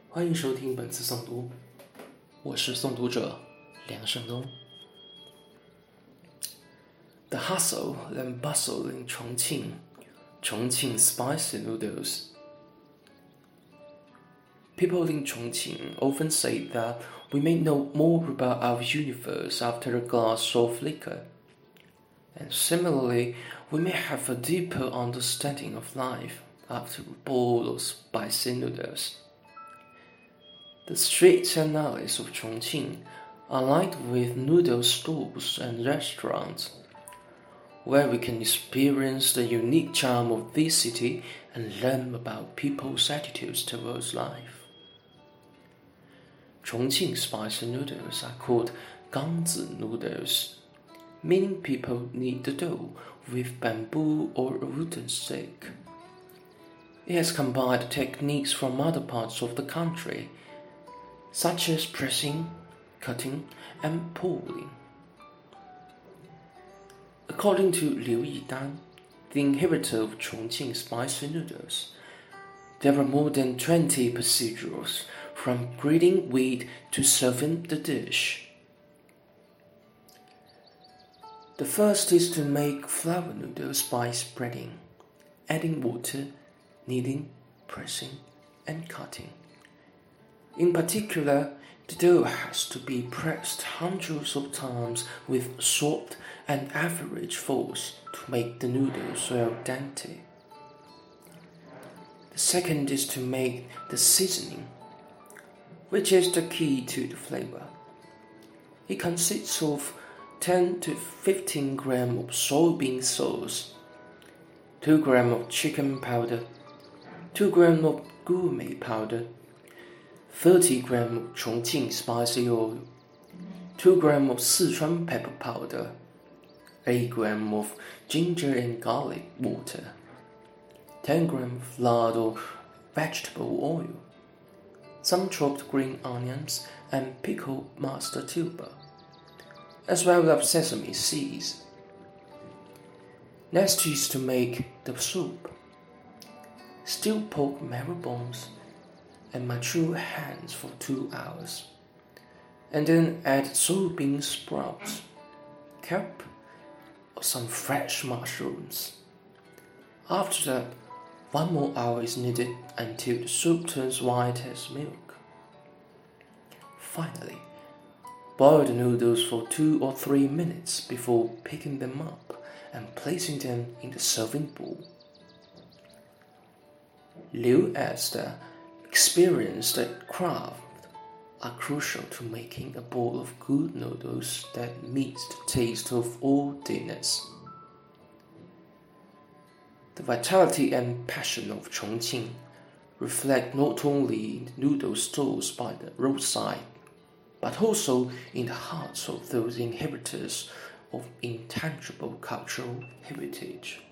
欢迎收听本次诵读，我是诵读者梁胜东。The hustle and bustle in Chongqing spicy noodles. People in Chongqing often say that we may know more about our universe after a glass of liquor. And similarly, we may have a deeper understanding of life after a bowl of spicy noodles. The streets and alleys of Chongqing are lined with noodle stalls and restaurants, where we can experience the unique charm of this city and learn about people's attitudes towards life. Chongqing spicy noodles are called gangzi noodles, meaning people knead the dough with bamboo or a wooden stick. It has combined techniques from other parts of the country, such as pressing, cutting, and pulling. According to Liu Yidan, the inheritor of Chongqing spicy noodles, there are more than 20 procedures from grating wheat to serving the dish. The first is to make flour noodles by spreading, adding water, kneading, pressing, and cutting. In particular, the dough has to be pressed hundreds of times with short and average force to make the noodles al dente. The second is to make the seasoning, which is the key to the flavor. It consists of 10 to 15 grams of soybean sauce, 2 grams of chicken powder, 2 grams of gourmet powder, 30 grams of Chongqing spicy oil, 2 grams of Sichuan pepper powder, 8 grams of ginger and garlic water, 10 grams of lard or vegetable oil, some chopped green onions and pickled mustard tuber, as well as sesame seeds. Next is to make the soup. Stew pork marrow bones and mature hens for 2 hours, and then add soybean sprouts, kelp, or some fresh mushrooms. After that, 1 more hour is needed until the soup turns white as milk. Finally, boil the noodles for 2 or 3 minutes before picking them up and placing them in the serving bowl. Liu adds that experience and craft are crucial to making a bowl of good noodles that meets the taste of all dinners. The vitality and passion of Chongqing reflect not only in the noodle stalls by the roadside, but also in the hearts of those inheritors of intangible cultural heritage.